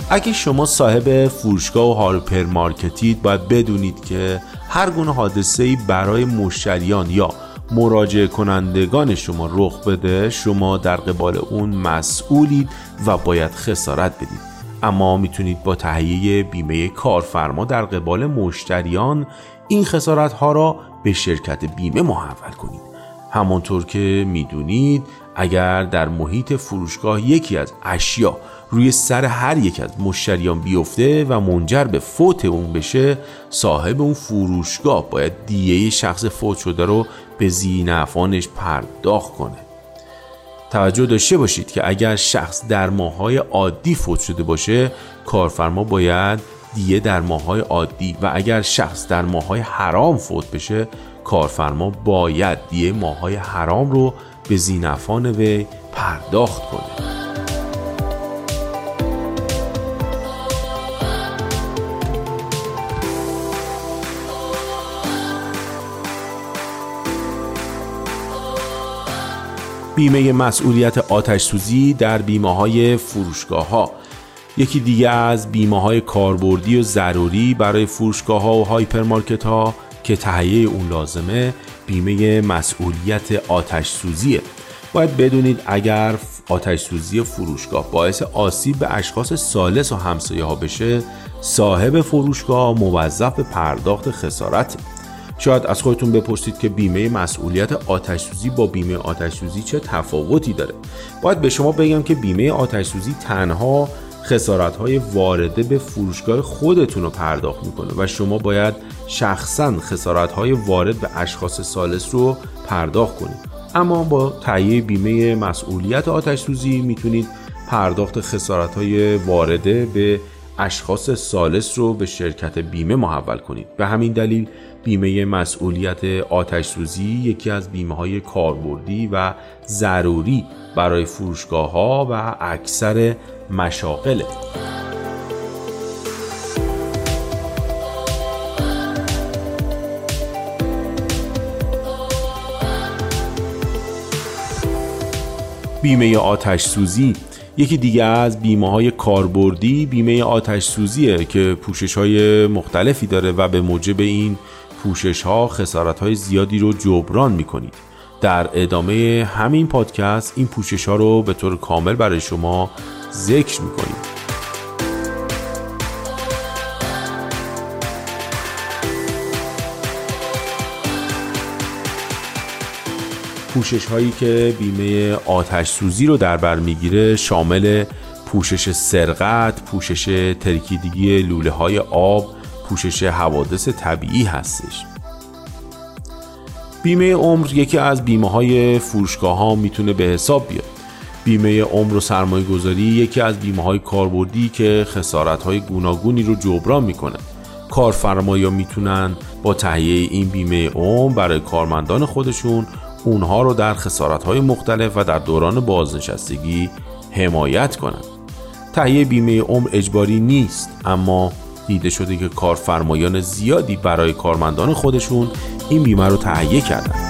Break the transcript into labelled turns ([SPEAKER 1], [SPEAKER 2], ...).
[SPEAKER 1] اگه شما صاحب فروشگاه و هایپرمارکتید، باید بدونید که هر گونه حادثه‌ای برای مشتریان یا مراجعه کنندگان شما رخ بده، شما در قبال اون مسئولید و باید خسارت بدید. اما میتونید با تهیه بیمه کارفرما در قبال مشتریان این خسارت ها را به شرکت بیمه محول کنید. همانطور که میدونید اگر در محیط فروشگاه یکی از اشیا روی سر هر یک از مشتریان بیفته و منجر به فوت اون بشه، صاحب اون فروشگاه باید دیه شخص فوت شده رو به ذی‌نفعانش پرداخت کنه. توجه داشته باشید که اگر شخص در ماه‌های عادی فوت شده باشه، کارفرما باید دیه در ماه‌های عادی، و اگر شخص در ماه‌های حرام فوت بشه، کارفرما باید دیه ماه‌های حرام رو به ذی‌نفعان وی پرداخت کنه. بیمه مسئولیت آتش سوزی در بیمه‌های فروشگاه‌ها یکی دیگه از بیمه‌های کاربردی و ضروری برای فروشگاه‌ها و هایپرمارکت‌ها که تهیه اون لازمه، بیمه مسئولیت آتش سوزیه. باید بدونید اگر آتش سوزی فروشگاه باعث آسیب به اشخاص ثالث و همسایه‌ها بشه، صاحب فروشگاه موظف به پرداخت خسارت. شاید از خودتون بپرسید که بیمه مسئولیت آتش سوزی با بیمه آتش سوزی چه تفاوتی داره؟ باید به شما بگم که بیمه آتش سوزی تنها خسارت‌های وارده به فروشگاه خودتون رو پرداخت میکنه و شما باید شخصاً خسارت‌های وارد به اشخاص ثالث رو پرداخت کنید. اما با تهیه بیمه مسئولیت آتش سوزی میتونید پرداخت خسارت‌های وارده به اشخاص ثالث رو به شرکت بیمه محول کنید. به همین دلیل بیمه مسئولیت آتش سوزی یکی از بیمه‌های کاربردی و ضروری برای فروشگاه‌ها و اکثر مشاغل. بیمه آتش سوزی یکی دیگه از بیمه‌های کاربردی بیمه آتش سوزیه که پوشش‌های مختلفی داره و به موجب این پوشش‌ها خسارت‌های زیادی رو جبران می‌کنید. در ادامه همین پادکست این پوشش‌ها رو به طور کامل برای شما ذکر می‌کنیم. پوشش‌هایی که بیمه آتش سوزی رو در بر می‌گیره شامل پوشش سرقت، پوشش ترکیدگی لوله‌های آب، پوشش حوادث طبیعی هستش. بیمه عمر یکی از بیمه‌های فروشگاه‌ها میتونه به حساب بیاد. بیمه عمر و سرمایه‌گذاری یکی از بیمه‌های کاربردی که خسارت‌های گوناگونی رو جبران میکنه. کارفرمایان میتونن با تهیه این بیمه عمر برای کارمندان خودشون اونها رو در خسارت‌های مختلف و در دوران بازنشستگی حمایت کنن. تهیه بیمه عمر اجباری نیست، اما دیده شده که کارفرمایان زیادی برای کارمندان خودشون این بیمه رو تهیه کردن.